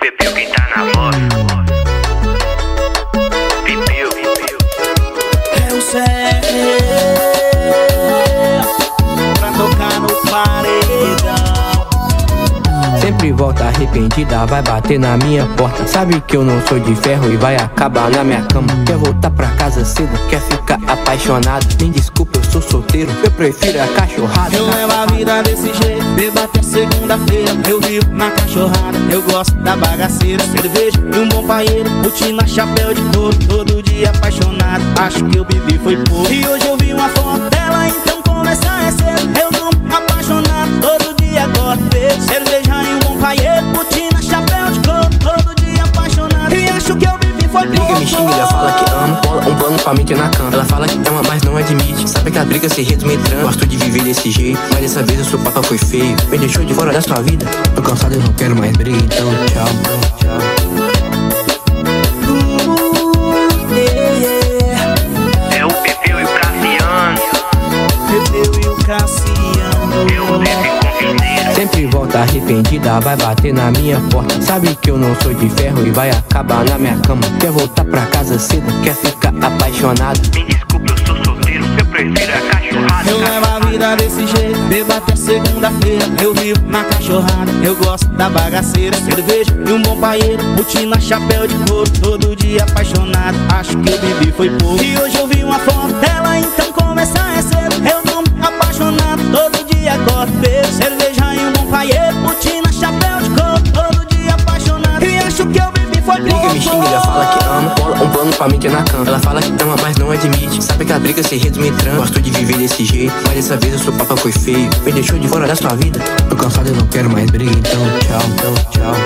Pepeu quem tá na voz. Pepeu. É o Zé pra tocar no paredão. Sempre volta arrependida, vai bater na minha porta. Sabe que eu não sou de ferro e vai acabar na minha cama. Quer voltar pra casa cedo, quer ficar apaixonado. Me desculpa, eu sou solteiro, eu prefiro a cachorrada. Eu levo a vida desse jeito, bebo até segunda-feira. Eu vivo na cachorrada, eu gosto da bagaceira. Cerveja e um bom paeiro, rotina, chapéu de couro. Todo dia apaixonado, acho que eu bebi foi pouco. E hoje eu vi uma foto dela, então começar é cedo. Eu não apaixonado, todo dia gosto de ver. Cerveja e um bom paeiro, rotina, chapéu de couro. Todo dia apaixonado, e acho que eu bebi foi pouco. Briga, me xinga, ela fala que ama, bola um plano pra mim que na cama. Ela fala que ama, mas não admite. Sabe que a briga se resume em trama. Gosto de viver desse jeito, mas dessa vez o seu papo foi feio. Me deixou de fora da sua vida, tô cansado e não quero mais briga. Então tchau. É o Pepeu e o Cassiano. Pepeu e o Cassiano. Eu desci com fineira. Sempre volta arrependida, vai bater na minha porta. Sabe que eu não sou de ferro e vai acabar na minha cama. Quer voltar pra casa cedo, quer ficar apaixonado. Me desculpa, eu sou solteiro, eu prefiro a cachorrada. Eu levo a vida desse jeito, bebo até segunda-feira. Eu vivo na cachorrada, eu gosto da bagaceira. Cerveja e um bom paeiro, rotina, chapéu de couro. Todo dia apaixonado, acho que eu bebi foi pouco. E hoje eu vi uma foto dela, então começar é cedo. Eu não apaixonado, todo dia gosto de ver. Cerveja e um bom paeiro, rotina, chapéu de couro. Todo dia apaixonado, e acho que eu bebi foi pouco. Briga, me xinga, ela fala que ama, bola um plano pra mim que na cama. Ela fala que ama, mas não admite. Sabe que a briga se resume em trama. Gosto de viver desse jeito, mas dessa vez o seu papo foi feio. Me deixou de fora da sua vida, tô cansado e não quero mais briga. Então tchau.